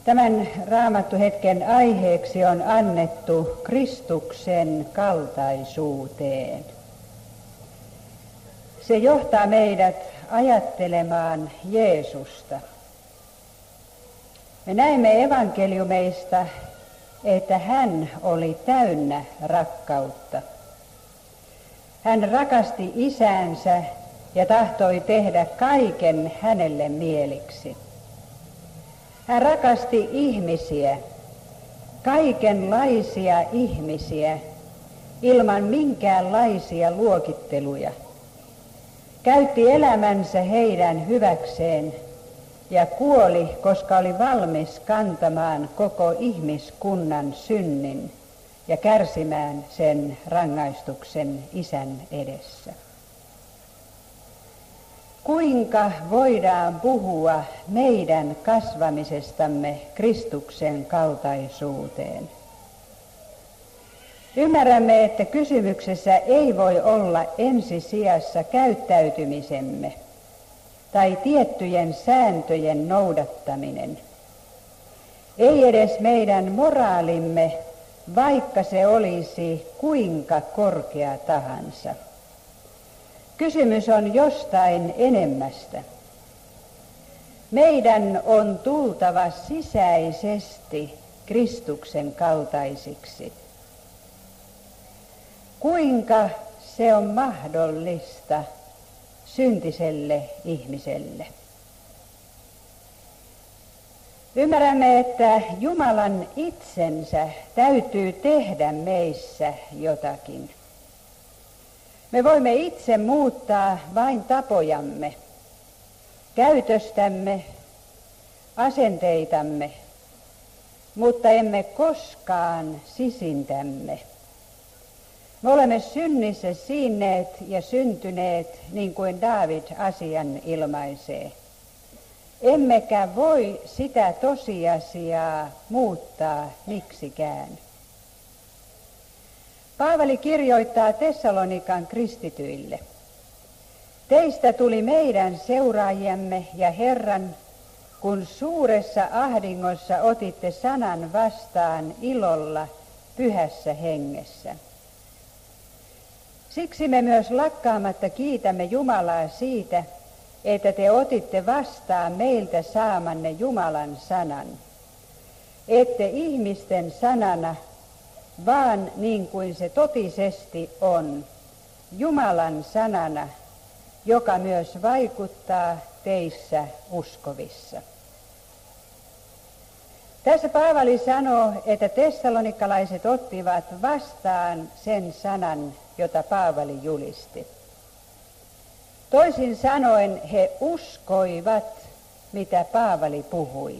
Tämän raamattuhetken aiheeksi on annettu Kristuksen kaltaisuuteen. Se johtaa meidät ajattelemaan Jeesusta. Me näemme evankeliumeista, että hän oli täynnä rakkautta. Hän rakasti isäänsä ja tahtoi tehdä kaiken hänelle mieliksi. Hän rakasti ihmisiä, kaikenlaisia ihmisiä, ilman minkäänlaisia luokitteluja. Käytti elämänsä heidän hyväkseen ja kuoli, koska oli valmis kantamaan koko ihmiskunnan synnin ja kärsimään sen rangaistuksen Isän edessä. Kuinka voidaan puhua meidän kasvamisestamme Kristuksen kaltaisuuteen? Ymmärrämme, että kysymyksessä ei voi olla ensisijassa käyttäytymisemme tai tiettyjen sääntöjen noudattaminen. Ei edes meidän moraalimme, vaikka se olisi kuinka korkea tahansa. Kysymys on jostain enemmästä. Meidän on tultava sisäisesti Kristuksen kaltaisiksi. Kuinka se on mahdollista syntiselle ihmiselle? Ymmärrämme, että Jumalan itsensä täytyy tehdä meissä jotakin. Me voimme itse muuttaa vain tapojamme, käytöstämme, asenteitamme, mutta emme koskaan sisintämme. Me olemme synnissä siinneet ja syntyneet, niin kuin Daavid asian ilmaisee. Emmekä voi sitä tosiasiaa muuttaa miksikään. Paavali kirjoittaa Tessalonikan kristityille. Teistä tuli meidän seuraajiamme ja Herran, kun suuressa ahdingossa otitte sanan vastaan ilolla pyhässä hengessä. Siksi me myös lakkaamatta kiitämme Jumalaa siitä, että te otitte vastaan meiltä saamanne Jumalan sanan. Ette ihmisten sanana, vaan niin kuin se totisesti on, Jumalan sanana, joka myös vaikuttaa teissä uskovissa. Tässä Paavali sanoo, että tessalonikalaiset ottivat vastaan sen sanan, jota Paavali julisti. Toisin sanoen he uskoivat, mitä Paavali puhui.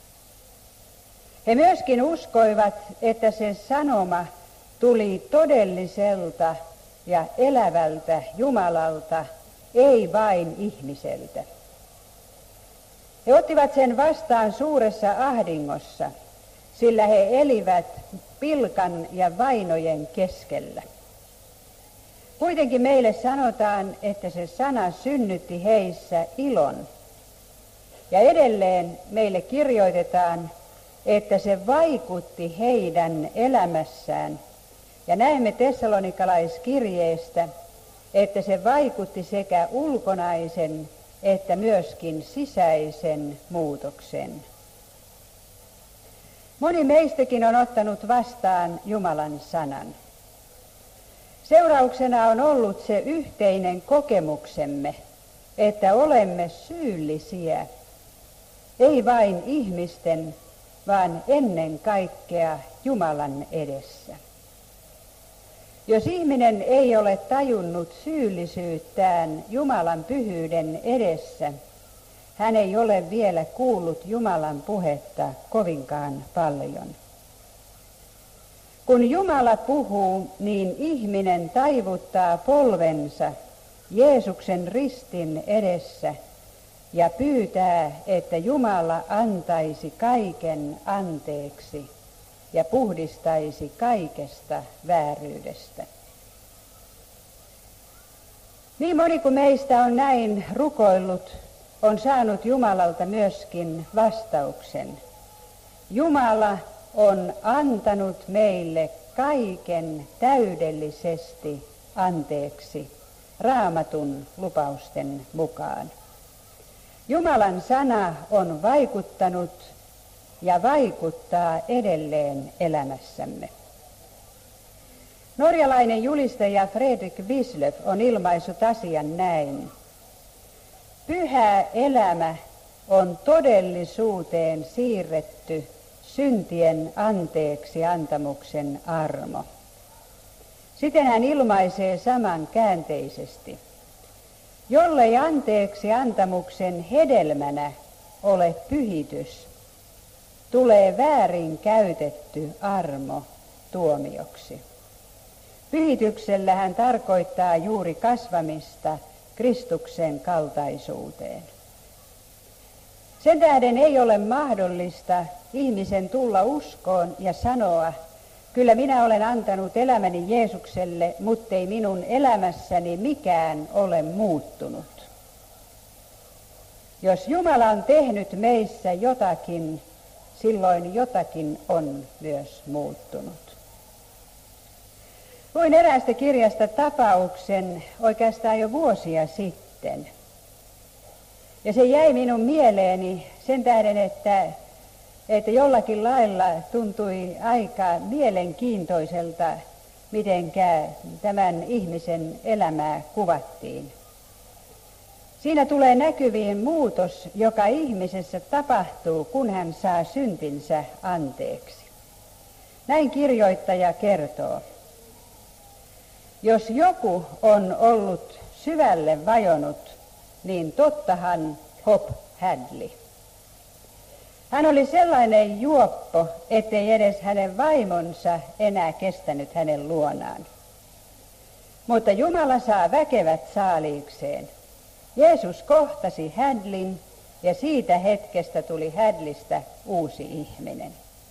He myöskin uskoivat, että se sanoma tuli todelliselta ja elävältä Jumalalta, ei vain ihmiseltä. He ottivat sen vastaan suuressa ahdingossa, sillä he elivät pilkan ja vainojen keskellä. Kuitenkin meille sanotaan, että se sana synnytti heissä ilon. Ja edelleen meille kirjoitetaan, että se vaikutti heidän elämässään. Ja näemme tessalonikalaiskirjeestä, että se vaikutti sekä ulkonaisen että myöskin sisäisen muutoksen. Moni meistäkin on ottanut vastaan Jumalan sanan. Seurauksena on ollut se yhteinen kokemuksemme, että olemme syyllisiä, ei vain ihmisten, vaan ennen kaikkea Jumalan edessä. Jos ihminen ei ole tajunnut syyllisyyttään Jumalan pyhyyden edessä, hän ei ole vielä kuullut Jumalan puhetta kovinkaan paljon. Kun Jumala puhuu, niin ihminen taivuttaa polvensa Jeesuksen ristin edessä ja pyytää, että Jumala antaisi kaiken anteeksi ja puhdistaisi kaikesta vääryydestä. Niin moni kuin meistä on näin rukoillut, on saanut Jumalalta myöskin vastauksen. Jumala on antanut meille kaiken täydellisesti anteeksi Raamatun lupausten mukaan. Jumalan sana on vaikuttanut ja vaikuttaa edelleen elämässämme. Norjalainen julistaja Fredrik Wislöf on ilmaissut asian näin. Pyhä elämä on todellisuuteen siirretty syntien anteeksi antamuksen armo. Siten hän ilmaisee saman käänteisesti. Jollei anteeksi antamuksen hedelmänä ole pyhitys, tulee väärin käytetty armo tuomioksi. Pyhityksellä hän tarkoittaa juuri kasvamista Kristuksen kaltaisuuteen. Sen tähden ei ole mahdollista ihmisen tulla uskoon ja sanoa, kyllä minä olen antanut elämäni Jeesukselle, muttei minun elämässäni mikään ole muuttunut. Jos Jumala on tehnyt meissä jotakin, silloin jotakin on myös muuttunut. Luin eräästä kirjasta tapauksen oikeastaan jo vuosia sitten. Ja se jäi minun mieleeni sen tähden, että jollakin lailla tuntui aika mielenkiintoiselta, mitenkä tämän ihmisen elämää kuvattiin. Siinä tulee näkyviin muutos, joka ihmisessä tapahtuu, kun hän saa syntinsä anteeksi. Näin kirjoittaja kertoo. Jos joku on ollut syvälle vajonnut, niin tottahan Hop Hadley. Hän oli sellainen juoppo, ettei edes hänen vaimonsa enää kestänyt hänen luonaan. Mutta Jumala saa väkevät saaliikseen. Jeesus kohtasi Hadleyn ja siitä hetkestä tuli Hadleystä uusi ihminen.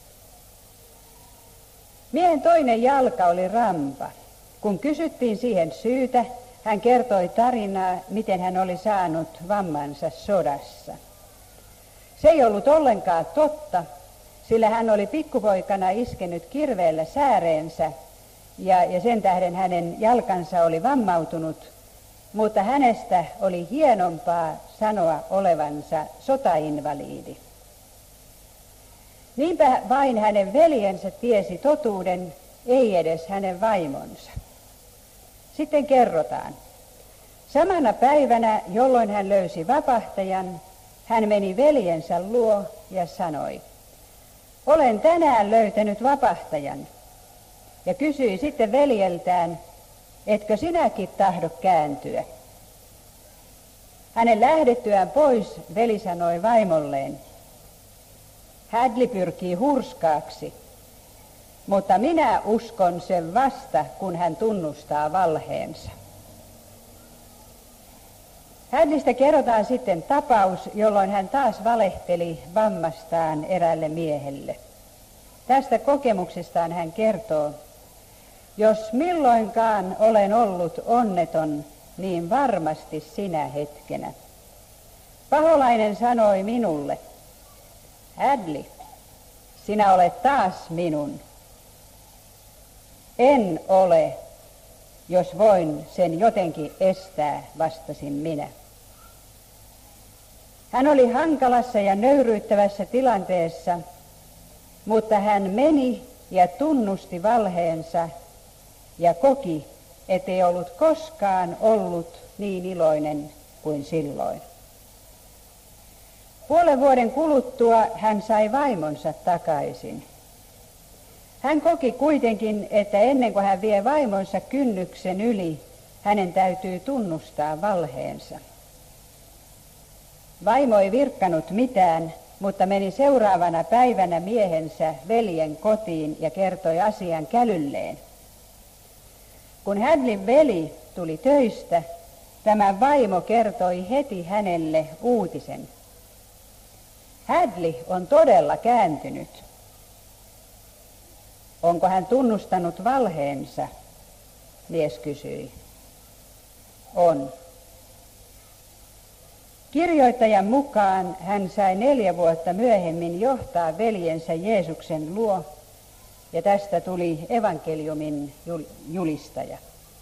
Miehen toinen jalka oli rampa. Kun kysyttiin siihen syytä, hän kertoi tarinaa, miten hän oli saanut vammansa sodassa. Se ei ollut ollenkaan totta, sillä hän oli pikkupoikana iskenyt kirveellä sääreensä ja sen tähden hänen jalkansa oli vammautunut, mutta hänestä oli hienompaa sanoa olevansa sotainvaliidi. Niinpä vain hänen veljensä tiesi totuuden, ei edes hänen vaimonsa. Sitten kerrotaan. Samana päivänä, jolloin hän löysi vapahtajan, hän meni veljensä luo ja sanoi, olen tänään löytänyt vapahtajan. Ja kysyi sitten veljeltään, etkö sinäkin tahdo kääntyä? Hänen lähdettyään pois veli sanoi vaimolleen, Hadley pyrkii hurskaaksi, mutta minä uskon sen vasta, kun hän tunnustaa valheensa. Hadleystä kerrotaan sitten tapaus, jolloin hän taas valehteli vammastaan eräälle miehelle. Tästä kokemuksestaan hän kertoo, jos milloinkaan olen ollut onneton, niin varmasti sinä hetkenä. Paholainen sanoi minulle, Hadley, sinä olet taas minun. En ole, jos voin sen jotenkin estää, vastasin minä. Hän oli hankalassa ja nöyryyttävässä tilanteessa, mutta hän meni ja tunnusti valheensa ja koki, ettei ollut koskaan ollut niin iloinen kuin silloin. Puolen vuoden kuluttua hän sai vaimonsa takaisin. Hän koki kuitenkin, että ennen kuin hän vie vaimonsa kynnyksen yli, hänen täytyy tunnustaa valheensa. Vaimo ei virkkanut mitään, mutta meni seuraavana päivänä miehensä veljen kotiin ja kertoi asian kälylleen. Kun Hadleyn veli tuli töistä, tämä vaimo kertoi heti hänelle uutisen. Hadley on todella kääntynyt. Onko hän tunnustanut valheensa? Mies kysyi. On. Kirjoittajan mukaan hän sai 4 vuotta myöhemmin johtaa veljensä Jeesuksen luo, ja tästä tuli evankeliumin julistaja.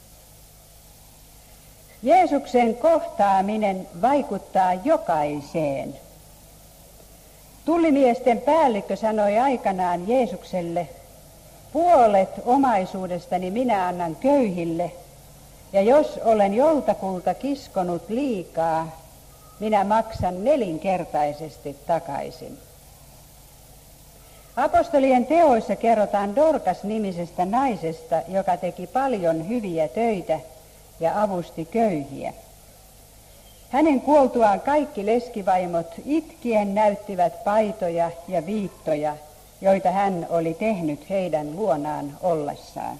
Jeesuksen kohtaaminen vaikuttaa jokaiseen. Tullimiesten päällikkö sanoi aikanaan Jeesukselle: puolet omaisuudestani minä annan köyhille, ja jos olen joltakulta kiskonut liikaa, minä maksan 4-kertaisesti takaisin. Apostolien teoissa kerrotaan Dorkas-nimisestä naisesta, joka teki paljon hyviä töitä ja avusti köyhiä. Hänen kuoltuaan kaikki leskivaimot itkien näyttivät paitoja ja viittoja, joita hän oli tehnyt heidän luonaan ollessaan.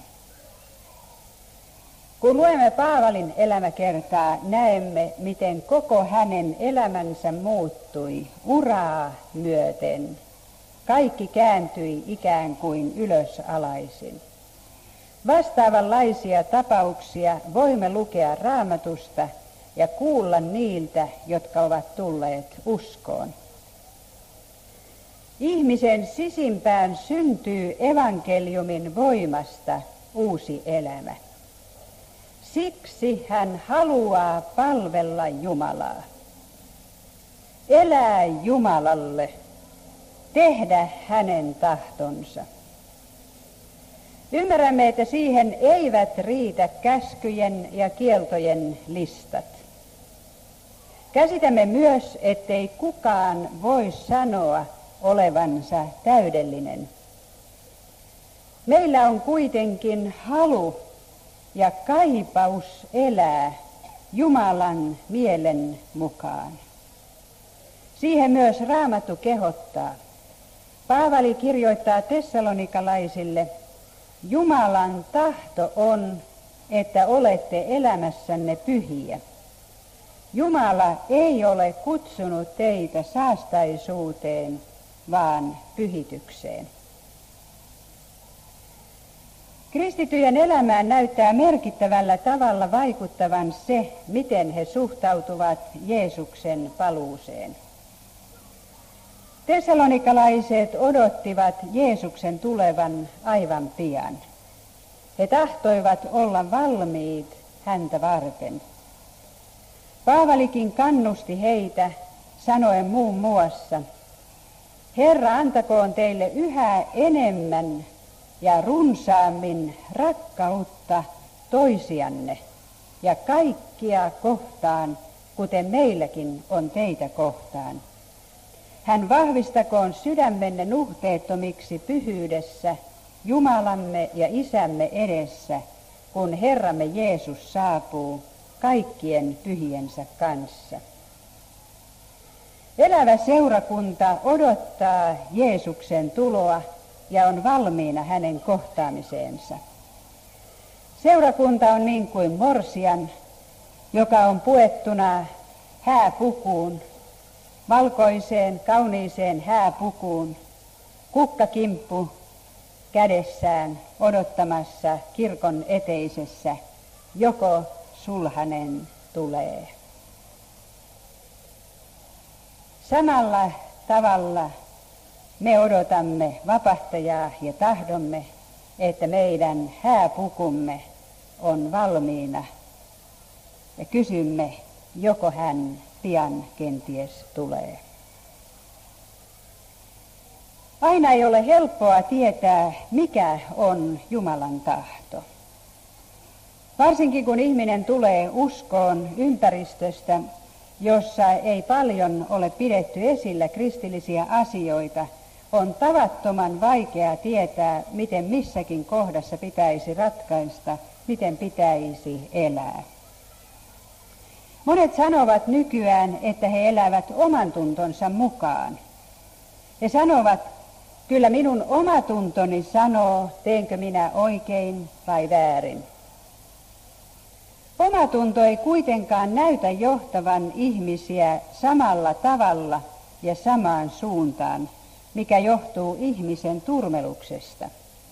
Kun luemme Paavalin elämäkertaa, näemme, miten koko hänen elämänsä muuttui uraa myöten. Kaikki kääntyi ikään kuin ylösalaisin. Vastaavanlaisia tapauksia voimme lukea Raamatusta ja kuulla niiltä, jotka ovat tulleet uskoon. Ihmisen sisimpään syntyy evankeliumin voimasta uusi elämä. Siksi hän haluaa palvella Jumalaa, elää Jumalalle, tehdä hänen tahtonsa. Ymmärrämme, että siihen eivät riitä käskyjen ja kieltojen listat. Käsitämme myös, ettei kukaan voi sanoa olevansa täydellinen. Meillä on kuitenkin halu ja kaipaus elää Jumalan mielen mukaan. Siihen myös Raamattu kehottaa. Paavali kirjoittaa tessalonikalaisille: Jumalan tahto on, että olette elämässänne pyhiä. Jumala ei ole kutsunut teitä saastaisuuteen, vaan pyhitykseen. Kristittyjen elämään näyttää merkittävällä tavalla vaikuttavan se, miten he suhtautuvat Jeesuksen paluuseen. Tessalonikalaiset odottivat Jeesuksen tulevan aivan pian. He tahtoivat olla valmiit häntä varten. Paavalikin kannusti heitä sanoen muun muassa: Herra antakoon teille yhä enemmän ja runsaammin rakkautta toisianne ja kaikkia kohtaan, kuten meilläkin on teitä kohtaan. Hän vahvistakoon sydämenne nuhteettomiksi pyhyydessä Jumalamme ja Isämme edessä, kun Herramme Jeesus saapuu kaikkien pyhiensä kanssa. Elävä seurakunta odottaa Jeesuksen tuloa ja on valmiina hänen kohtaamiseensa. Seurakunta on niin kuin morsian, joka on puettuna hääpukuun, valkoiseen, kauniiseen hääpukuun, kukkakimppu kädessään odottamassa kirkon eteisessä, joko sulhanen tulee. Samalla tavalla me odotamme vapahtajaa ja tahdomme, että meidän hääpukumme on valmiina ja kysymme, joko hän pian kenties tulee. Aina ei ole helppoa tietää, mikä on Jumalan tahto. Varsinkin kun ihminen tulee uskoon ympäristöstä, jossa ei paljon ole pidetty esillä kristillisiä asioita, on tavattoman vaikea tietää, miten missäkin kohdassa pitäisi ratkaista, miten pitäisi elää. Monet sanovat nykyään, että he elävät oman tuntonsa mukaan. He sanovat, kyllä minun omatuntoni sanoo, teenkö minä oikein vai väärin. Omatunto ei kuitenkaan näytä johtavan ihmisiä samalla tavalla ja samaan suuntaan, mikä johtuu ihmisen turmeluksesta.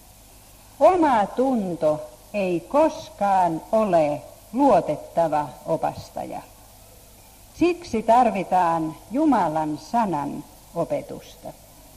Omatunto ei koskaan ole luotettava opastaja. Siksi tarvitaan Jumalan sanan opetusta.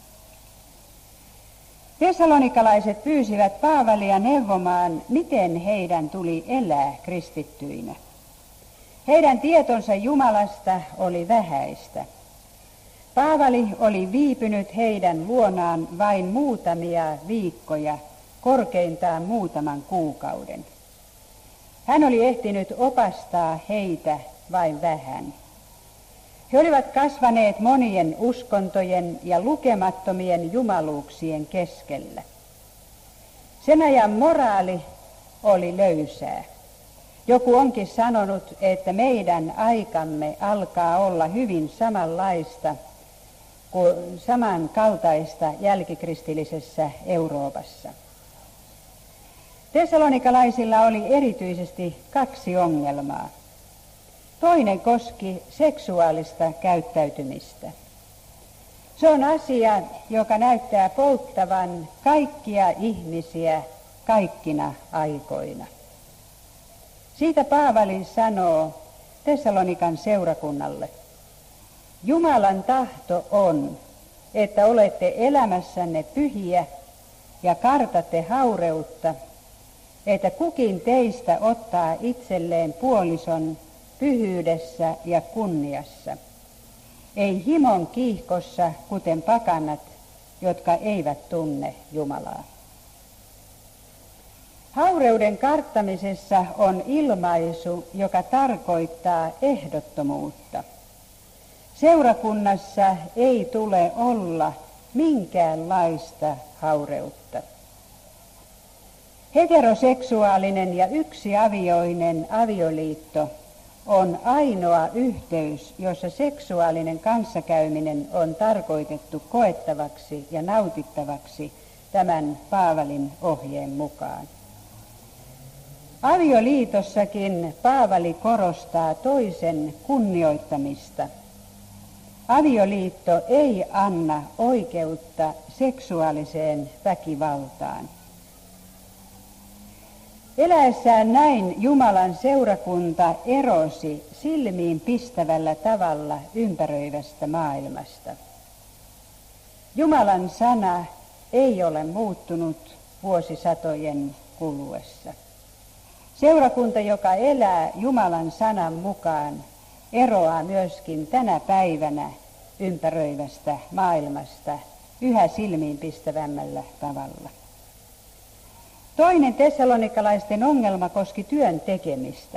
Tessalonikalaiset pyysivät Paavalia neuvomaan, miten heidän tuli elää kristittyinä. Heidän tietonsa Jumalasta oli vähäistä. Paavali oli viipynyt heidän luonaan vain muutamia viikkoja, korkeintaan muutaman kuukauden. Hän oli ehtinyt opastaa heitä vain vähän. He olivat kasvaneet monien uskontojen ja lukemattomien jumaluuksien keskellä. Sen ajan moraali oli löysää. Joku onkin sanonut, että meidän aikamme alkaa olla hyvin samankaltaista jälkikristillisessä Euroopassa. Tessalonikalaisilla oli erityisesti 2 ongelmaa. Toinen koski seksuaalista käyttäytymistä. Se on asia, joka näyttää polttavan kaikkia ihmisiä kaikkina aikoina. Siitä Paavali sanoo Tessalonikan seurakunnalle: Jumalan tahto on, että olette elämässänne pyhiä ja kartatte haureutta, että kukin teistä ottaa itselleen puolison pyhyydessä ja kunniassa, ei himon kiihkossa, kuten pakanat, jotka eivät tunne Jumalaa. Haureuden karttamisessa on ilmaisu, joka tarkoittaa ehdottomuutta. Seurakunnassa ei tule olla minkäänlaista haureutta. Heteroseksuaalinen ja yksiavioinen avioliitto on ainoa yhteys, jossa seksuaalinen kanssakäyminen on tarkoitettu koettavaksi ja nautittavaksi tämän Paavalin ohjeen mukaan. Avioliitossakin Paavali korostaa toisen kunnioittamista. Avioliitto ei anna oikeutta seksuaaliseen väkivaltaan. Eläessään näin Jumalan seurakunta erosi silmiin pistävällä tavalla ympäröivästä maailmasta. Jumalan sana ei ole muuttunut vuosisatojen kuluessa. Seurakunta, joka elää Jumalan sanan mukaan, eroaa myöskin tänä päivänä ympäröivästä maailmasta yhä silmiinpistävämmällä tavalla. Toinen tessalonikalaisten ongelma koski työn tekemistä.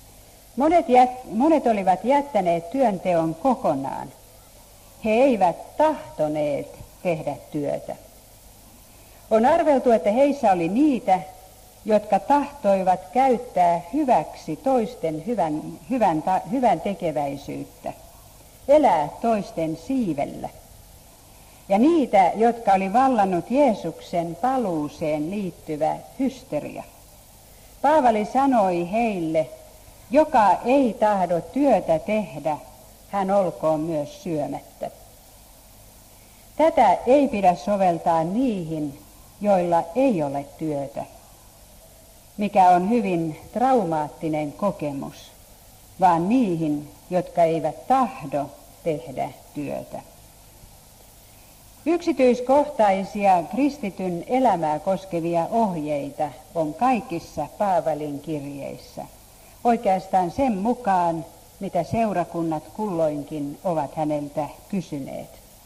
Monet olivat jättäneet työnteon kokonaan. He eivät tahtoneet tehdä työtä. On arveltu, että heissä oli niitä, jotka tahtoivat käyttää hyväksi toisten hyvän tekeväisyyttä, elää toisten siivellä. Ja niitä, jotka oli vallannut Jeesuksen paluuseen liittyvä hysteria. Paavali sanoi heille, joka ei tahdo työtä tehdä, hän olkoon myös syömättä. Tätä ei pidä soveltaa niihin, joilla ei ole työtä, mikä on hyvin traumaattinen kokemus, vaan niihin, jotka eivät tahdo tehdä työtä. Yksityiskohtaisia kristityn elämää koskevia ohjeita on kaikissa Paavalin kirjeissä, oikeastaan sen mukaan, mitä seurakunnat kulloinkin ovat häneltä kysyneet.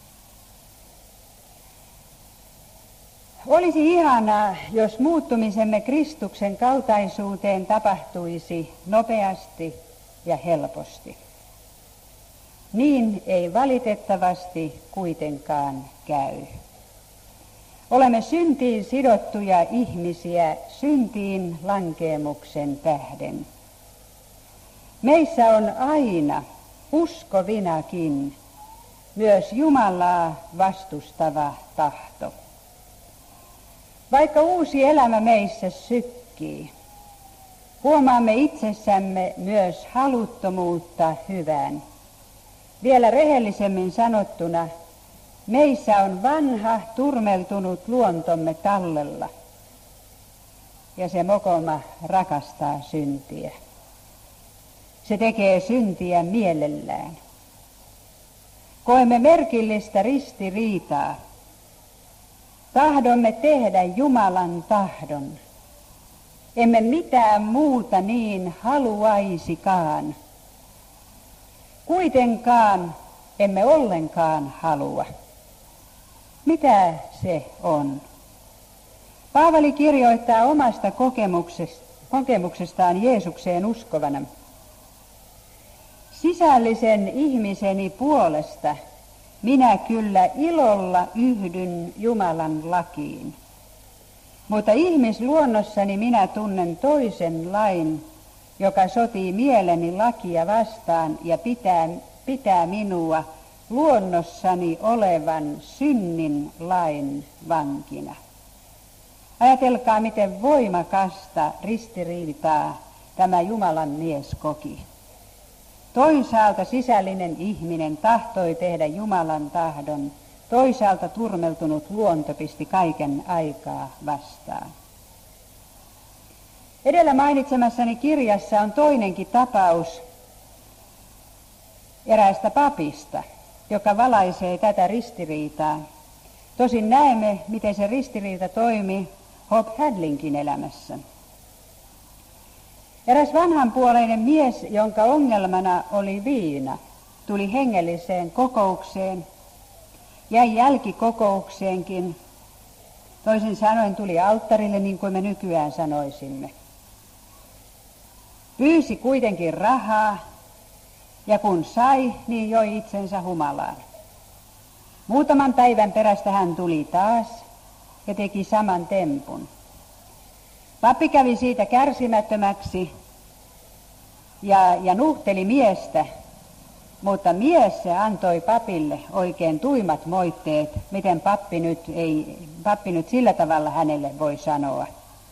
Olisi ihanaa, jos muuttumisemme Kristuksen kaltaisuuteen tapahtuisi nopeasti ja helposti. Niin ei valitettavasti kuitenkaan käy. Olemme syntiin sidottuja ihmisiä syntiin lankeemuksen tähden. Meissä on aina, uskovinakin, myös Jumalaa vastustava tahto. Vaikka uusi elämä meissä sykkii, huomaamme itsessämme myös haluttomuutta hyvään. Vielä rehellisemmin sanottuna, meissä on vanha, turmeltunut luontomme tallella, ja se mokoma rakastaa syntiä. Se tekee syntiä mielellään. Koemme merkillistä ristiriitaa. Tahdomme tehdä Jumalan tahdon. Emme mitään muuta niin haluaisikaan. Kuitenkaan emme ollenkaan halua. Mitä se on? Paavali kirjoittaa omasta kokemuksestaan Jeesukseen uskovana. Sisällisen ihmiseni puolesta minä kyllä ilolla yhdyn Jumalan lakiin. Mutta ihmisluonnossani minä tunnen toisen lain, joka sotii mieleni lakia vastaan ja pitää minua luonnossani olevan synnin lain vankina. Ajatelkaa, miten voimakasta ristiriitaa tämä Jumalan mies koki. Toisaalta sisällinen ihminen tahtoi tehdä Jumalan tahdon, toisaalta turmeltunut luonto pisti kaiken aikaa vastaan. Edellä mainitsemassani kirjassa on toinenkin tapaus eräästä papista, joka valaisee tätä ristiriitaa. Tosin näemme, miten se ristiriita toimi Hope Hadlinkin elämässä. Eräs vanhanpuoleinen mies, jonka ongelmana oli viina, tuli hengelliseen kokoukseen, jäi jälkikokoukseenkin, toisin sanoen tuli alttarille niin kuin me nykyään sanoisimme. Pyysi kuitenkin rahaa ja kun sai, niin joi itsensä humalaan. Muutaman päivän perästä hän tuli taas ja teki saman tempun. Pappi kävi siitä kärsimättömäksi ja nuhteli miestä, mutta mies se antoi papille oikein tuimat moitteet, miten pappi nyt sillä tavalla hänelle voi sanoa.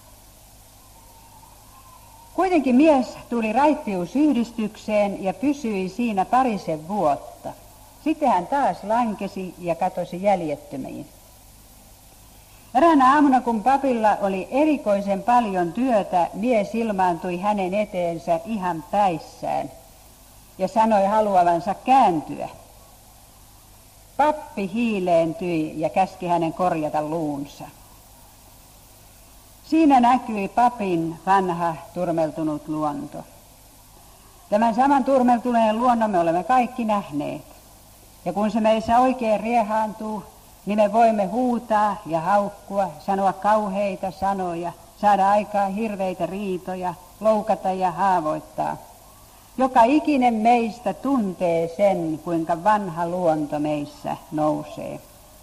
Kuitenkin mies tuli raittiusyhdistykseen ja pysyi siinä parisen vuotta. Sitten hän taas lankesi ja katosi jäljettömiin. Eräänä aamuna, kun papilla oli erikoisen paljon työtä, mies ilmaantui hänen eteensä ihan päissään ja sanoi haluavansa kääntyä. Pappi hiileentyi ja käski hänen korjata luunsa. Siinä näkyi papin vanha turmeltunut luonto. Tämän saman turmeltuneen luonnon me olemme kaikki nähneet. Ja kun se meissä oikein riehaantuu, niin me voimme huutaa ja haukkua, sanoa kauheita sanoja, saada aikaan hirveitä riitoja, loukata ja haavoittaa. Joka ikinen meistä tuntee sen, kuinka vanha luonto meissä nousee.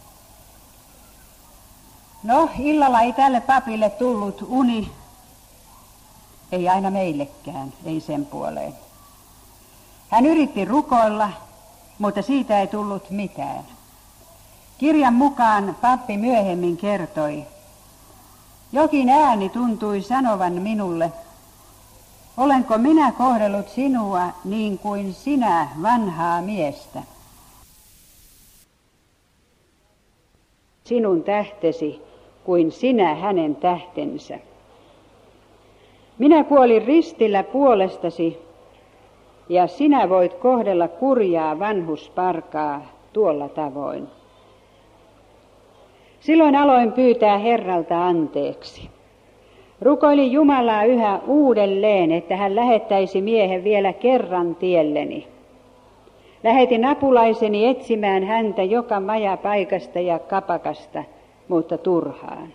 No, illalla ei tälle papille tullut uni, ei aina meillekään, ei sen puoleen. Hän yritti rukoilla, mutta siitä ei tullut mitään. Kirjan mukaan pappi myöhemmin kertoi, jokin ääni tuntui sanovan minulle, olenko minä kohdellut sinua niin kuin sinä vanhaa miestä? Sinun tähtesi kuin sinä hänen tähtensä. Minä kuolin ristillä puolestasi ja sinä voit kohdella kurjaa vanhusparkaa tuolla tavoin. Silloin aloin pyytää Herralta anteeksi. Rukoilin Jumalaa yhä uudelleen, että hän lähettäisi miehen vielä kerran tielleni. Lähetin apulaiseni etsimään häntä joka majapaikasta ja kapakasta, mutta turhaan.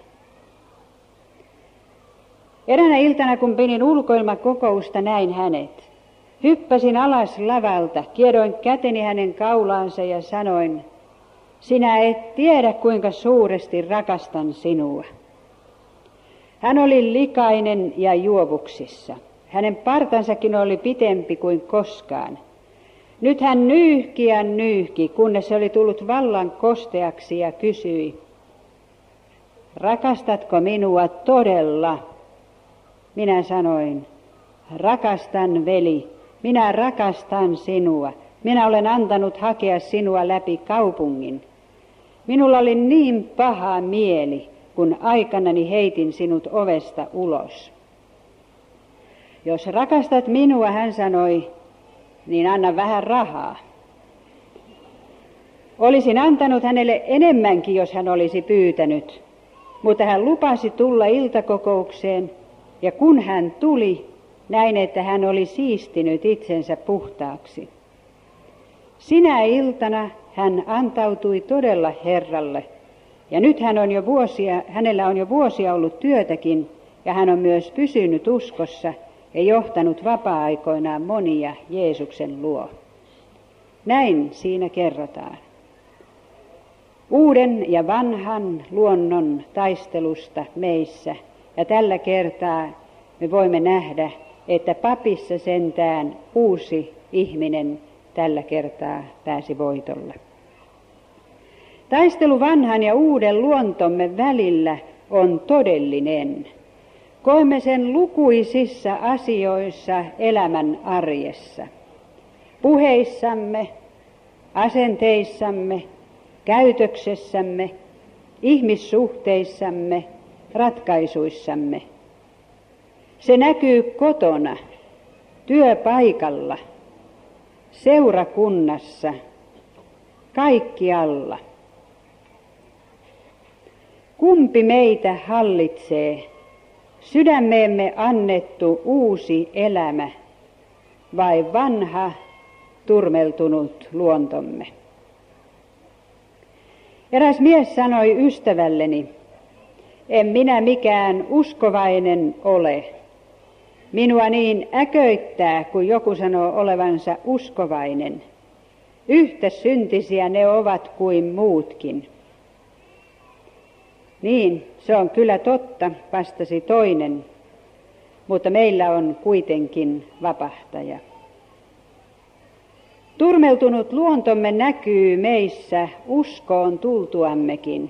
Eräänä iltana, kun pidin ulkoilmakokousta, näin hänet. Hyppäsin alas lavalta, kiedoin käteni hänen kaulaansa ja sanoin, sinä et tiedä, kuinka suuresti rakastan sinua. Hän oli likainen ja juovuksissa. Hänen partansakin oli pitempi kuin koskaan. Nyt hän nyyhki, kunnes se oli tullut vallan kosteaksi ja kysyi, rakastatko minua todella? Minä sanoin, rakastan veli, minä rakastan sinua. Minä olen antanut hakea sinua läpi kaupungin. Minulla oli niin paha mieli, kun aikanani heitin sinut ovesta ulos. Jos rakastat minua, hän sanoi, niin anna vähän rahaa. Olisin antanut hänelle enemmänkin, jos hän olisi pyytänyt, mutta hän lupasi tulla iltakokoukseen, ja kun hän tuli, näin, että hän oli siistinyt itsensä puhtaaksi. Sinä iltana hän antautui todella Herralle, ja nyt hänellä on jo vuosia ollut työtäkin, ja hän on myös pysynyt uskossa ja johtanut vapaa-aikoinaan monia Jeesuksen luo. Näin siinä kerrotaan. Uuden ja vanhan luonnon taistelusta meissä, ja tällä kertaa me voimme nähdä, että papissa sentään uusi ihminen tällä kertaa pääsi voitolle. Taistelu vanhan ja uuden luontomme välillä on todellinen. Koemme sen lukuisissa asioissa elämän arjessa. Puheissamme, asenteissamme, käytöksessämme, ihmissuhteissamme, ratkaisuissamme. Se näkyy kotona, työpaikalla, seurakunnassa, kaikkialla. Kumpi meitä hallitsee, sydämeemme annettu uusi elämä vai vanha, turmeltunut luontomme? Eräs mies sanoi ystävälleni, en minä mikään uskovainen ole. Minua niin äköittää, kun joku sanoo olevansa uskovainen. Yhtä syntisiä ne ovat kuin muutkin. Niin, se on kyllä totta, vastasi toinen, mutta meillä on kuitenkin vapahtaja. Turmeltunut luontomme näkyy meissä uskoon tultuammekin.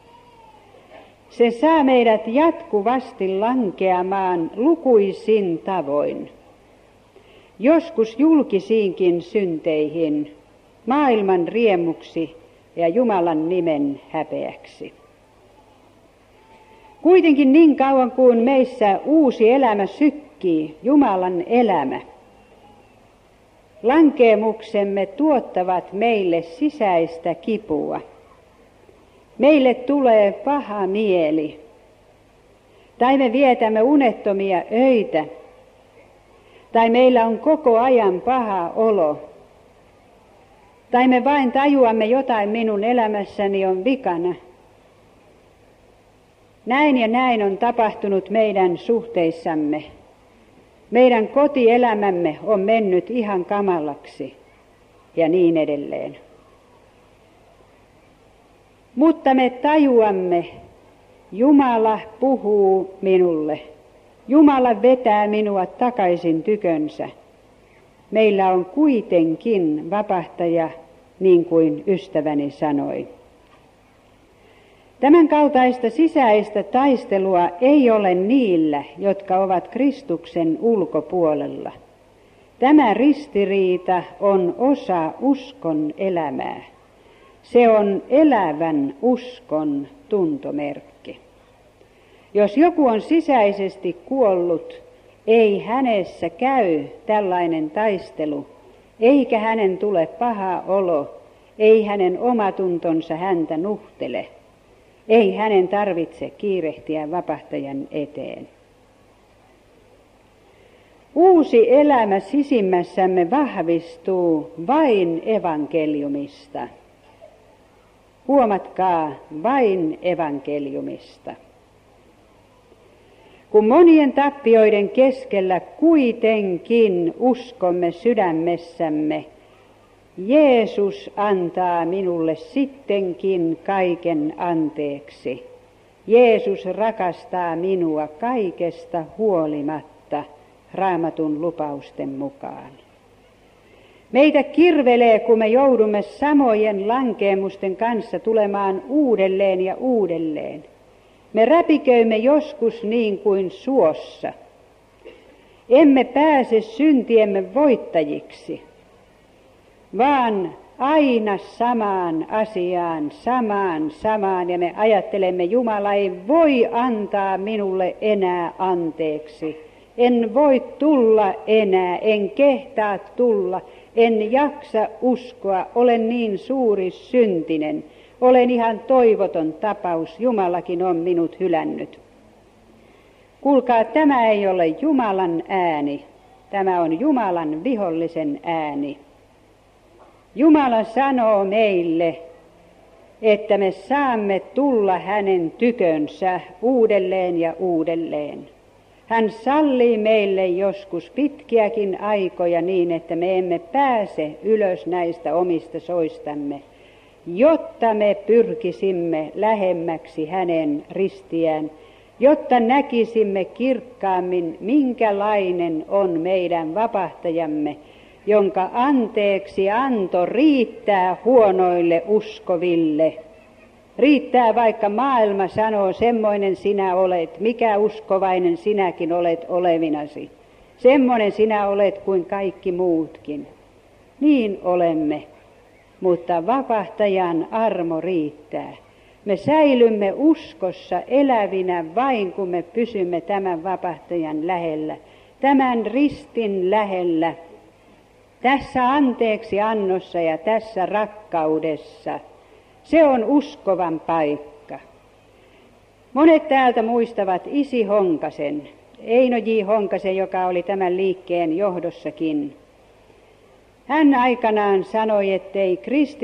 Se saa meidät jatkuvasti lankeamaan lukuisin tavoin. Joskus julkisiinkin synteihin, maailman riemuksi ja Jumalan nimen häpeäksi. Kuitenkin niin kauan kuin meissä uusi elämä sykkii, Jumalan elämä, lankeemuksemme tuottavat meille sisäistä kipua. Meille tulee paha mieli, tai me vietämme unettomia öitä, tai meillä on koko ajan paha olo, tai me vain tajuamme jotain minun elämässäni on vikana. Näin ja näin on tapahtunut meidän suhteissamme. Meidän kotielämämme on mennyt ihan kamalaksi ja niin edelleen. Mutta me tajuamme, Jumala puhuu minulle. Jumala vetää minua takaisin tykönsä. Meillä on kuitenkin vapahtaja, niin kuin ystäväni sanoi. Tämän kaltaista sisäistä taistelua ei ole niillä, jotka ovat Kristuksen ulkopuolella. Tämä ristiriita on osa uskon elämää. Se on elävän uskon tuntomerkki. Jos joku on sisäisesti kuollut, ei hänessä käy tällainen taistelu, eikä hänen tule paha olo, ei hänen omatuntonsa häntä nuhtele. Ei hänen tarvitse kiirehtiä vapahtajan eteen. Uusi elämä sisimmässämme vahvistuu vain evankeliumista. Huomatkaa, vain evankeliumista. Kun monien tappioiden keskellä kuitenkin uskomme sydämessämme, Jeesus antaa minulle sittenkin kaiken anteeksi. Jeesus rakastaa minua kaikesta huolimatta Raamatun lupausten mukaan. Meitä kirvelee, kun me joudumme samojen lankeemusten kanssa tulemaan uudelleen ja uudelleen. Me räpiköimme joskus niin kuin suossa. Emme pääse syntiemme voittajiksi, vaan aina samaan asiaan, samaan, ja me ajattelemme, Jumala ei voi antaa minulle enää anteeksi, En voi tulla enää, en kehtaa tulla, en jaksa uskoa, olen niin suuri syntinen. Olen ihan toivoton tapaus, Jumalakin on minut hylännyt. Kuulkaa, tämä ei ole Jumalan ääni, tämä on Jumalan vihollisen ääni. Jumala sanoo meille, että me saamme tulla hänen tykönsä uudelleen ja uudelleen. Hän sallii meille joskus pitkiäkin aikoja niin, että me emme pääse ylös näistä omista soistamme, jotta me pyrkisimme lähemmäksi hänen ristiään, jotta näkisimme kirkkaammin, minkälainen on meidän vapahtajamme, jonka anteeksi anto riittää huonoille uskoville. Riittää, vaikka maailma sanoo, semmoinen sinä olet, mikä uskovainen sinäkin olet olevinasi. Semmoinen sinä olet kuin kaikki muutkin. Niin olemme, mutta vapahtajan armo riittää. Me säilymme uskossa elävinä vain, kun me pysymme tämän vapahtajan lähellä, tämän ristin lähellä, tässä anteeksi annossa ja tässä rakkaudessa. Se on uskovan paikka. Monet täältä muistavat isi Honkasen, Eino J. Honkasen, joka oli tämän liikkeen johdossakin. Hän aikanaan sanoi, ettei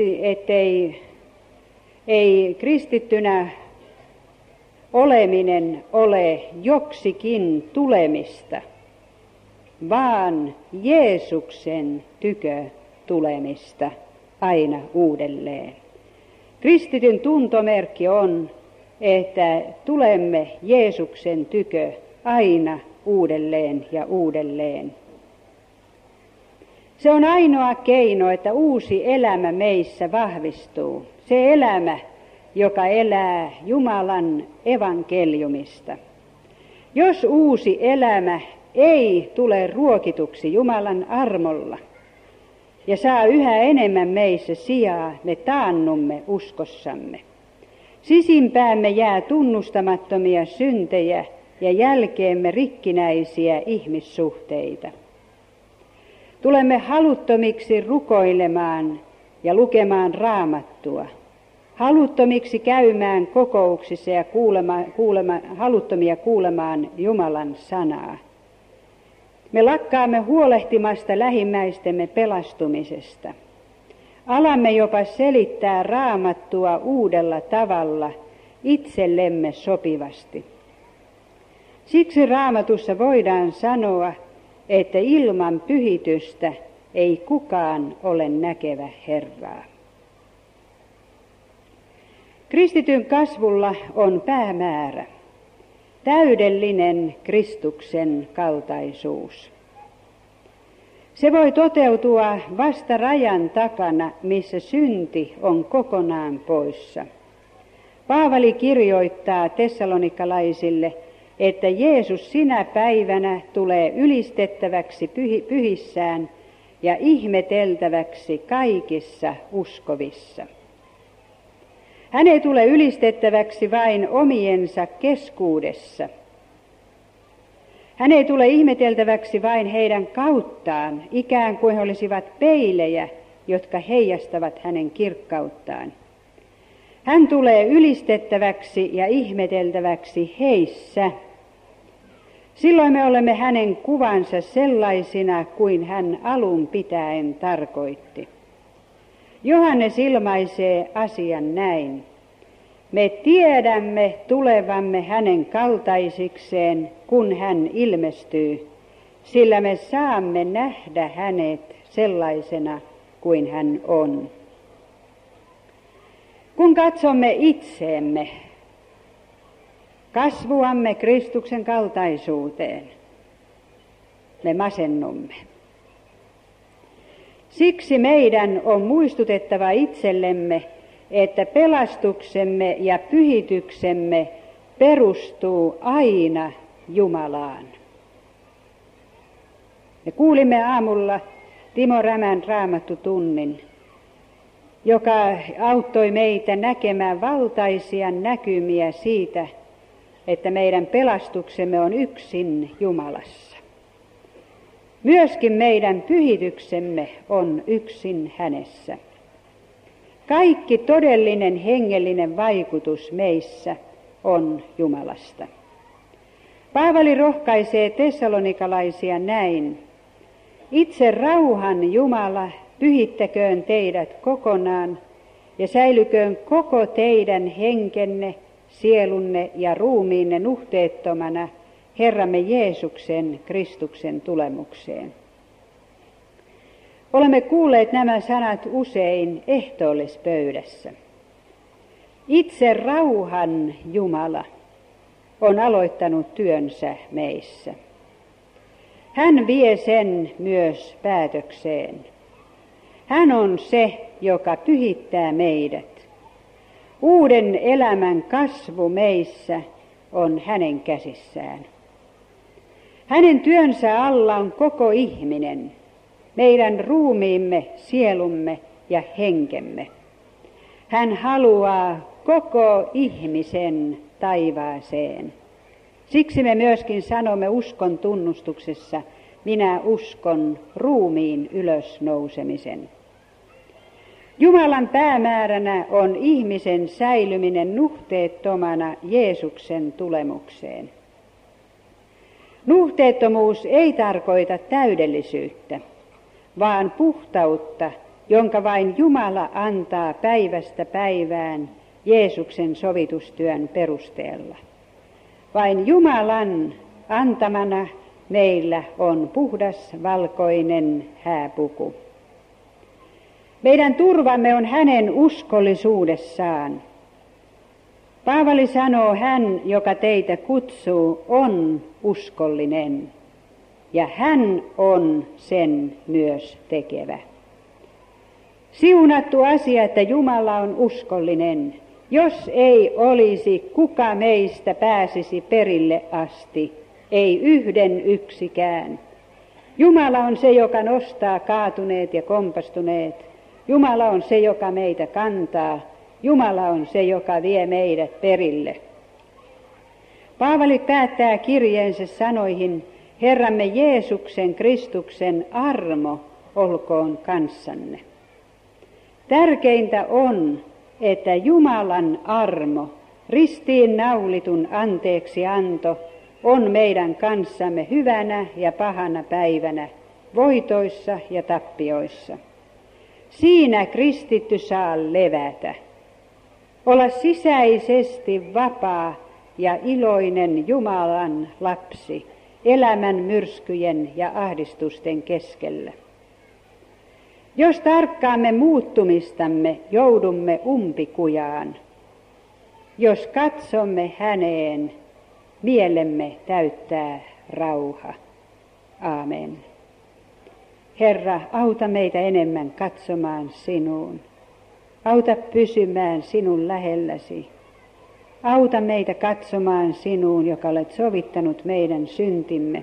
kristittynä oleminen ole joksikin tulemista, vaan Jeesuksen tykö tulemista aina uudelleen. Kristityn tuntomerkki on, että tulemme Jeesuksen tykö aina uudelleen ja uudelleen. Se on ainoa keino, että uusi elämä meissä vahvistuu. Se elämä, joka elää Jumalan evankeliumista. Jos uusi elämä ei tule ruokituksi Jumalan armolla ja saa yhä enemmän meissä sijaa, me taannumme uskossamme. Sisimpäämme jää tunnustamattomia syntejä ja jälkeemme rikkinäisiä ihmissuhteita. Tulemme haluttomiksi rukoilemaan ja lukemaan Raamattua, haluttomiksi käymään kokouksissa ja haluttomia kuulemaan Jumalan sanaa. Me lakkaamme huolehtimasta lähimmäistemme pelastumisesta. Alamme jopa selittää Raamattua uudella tavalla itsellemme sopivasti. Siksi Raamatussa voidaan sanoa, että ilman pyhitystä ei kukaan ole näkevä Herraa. Kristityn kasvulla on päämäärä, täydellinen Kristuksen kaltaisuus. Se voi toteutua vasta rajan takana, missä synti on kokonaan poissa. Paavali kirjoittaa tessalonikkalaisille, että Jeesus sinä päivänä tulee ylistettäväksi pyhissään ja ihmeteltäväksi kaikissa uskovissa. Hän ei tule ylistettäväksi vain omiensa keskuudessa. Hän ei tule ihmeteltäväksi vain heidän kauttaan, ikään kuin he olisivat peilejä, jotka heijastavat hänen kirkkauttaan. Hän tulee ylistettäväksi ja ihmeteltäväksi heissä. Silloin me olemme hänen kuvansa sellaisina kuin hän alun pitäen tarkoitti. Johannes ilmaisee asian näin. Me tiedämme tulevamme hänen kaltaisikseen, kun hän ilmestyy, sillä me saamme nähdä hänet sellaisena kuin hän on. Kun katsomme itseemme, kasvuamme Kristuksen kaltaisuuteen, me masennumme. Siksi meidän on muistutettava itsellemme, että pelastuksemme ja pyhityksemme perustuu aina Jumalaan. Me kuulimme aamulla Timo Rämän raamattutunnin, joka auttoi meitä näkemään valtaisia näkymiä siitä, että meidän pelastuksemme on yksin Jumalassa. Myöskin meidän pyhityksemme on yksin hänessä. Kaikki todellinen hengellinen vaikutus meissä on Jumalasta. Paavali rohkaisee tessalonikalaisia näin: itse rauhan Jumala pyhittäköön teidät kokonaan ja säilyköön koko teidän henkenne, sielunne ja ruumiinne nuhteettomana Herramme Jeesuksen Kristuksen tulemukseen. Olemme kuulleet nämä sanat usein ehtoollispöydässä. Itse rauhan Jumala on aloittanut työnsä meissä. Hän vie sen myös päätökseen. Hän on se, joka pyhittää meidät. Uuden elämän kasvu meissä on hänen käsissään. Hänen työnsä alla on koko ihminen, meidän ruumiimme, sielumme ja henkemme. Hän haluaa koko ihmisen taivaaseen. Siksi me myöskin sanomme uskon tunnustuksessa: minä uskon ruumiin ylösnousemisen. Jumalan päämääränä on ihmisen säilyminen nuhteettomana Jeesuksen tulemukseen. Nuhteettomuus ei tarkoita täydellisyyttä, vaan puhtautta, jonka vain Jumala antaa päivästä päivään Jeesuksen sovitustyön perusteella. Vain Jumalan antamana meillä on puhdas valkoinen hääpuku. Meidän turvamme on hänen uskollisuudessaan. Paavali sanoo: hän, joka teitä kutsuu, on uskollinen, ja hän on sen myös tekevä. Siunattu asia, että Jumala on uskollinen. Jos ei olisi, kuka meistä pääsisi perille asti, ei yhden yksikään. Jumala on se, joka nostaa kaatuneet ja kompastuneet. Jumala on se, joka meitä kantaa. Jumala on se, joka vie meidät perille. Paavali päättää kirjeensä sanoihin: Herramme Jeesuksen Kristuksen armo olkoon kanssanne. Tärkeintä on, että Jumalan armo, ristiin naulitun anteeksianto, on meidän kanssamme hyvänä ja pahana päivänä, voitoissa ja tappioissa. Siinä kristitty saa levätä, olla sisäisesti vapaa ja iloinen Jumalan lapsi elämän myrskyjen ja ahdistusten keskellä. Jos tarkkaamme muuttumistamme, joudumme umpikujaan. Jos katsomme häneen, mielemme täyttää rauha. Aamen. Herra, auta meitä enemmän katsomaan sinuun. Auta pysymään sinun lähelläsi. Auta meitä katsomaan sinuun, joka olet sovittanut meidän syntimme,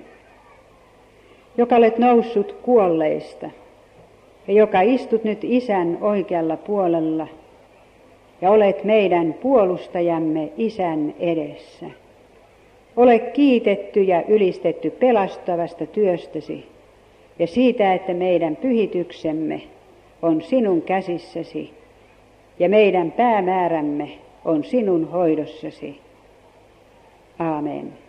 joka olet noussut kuolleista ja joka istut nyt Isän oikealla puolella ja olet meidän puolustajamme Isän edessä. Ole kiitetty ja ylistetty pelastavasta työstäsi ja siitä, että meidän pyhityksemme on sinun käsissäsi ja meidän päämäärämme on sinun hoidossasi. Aamen.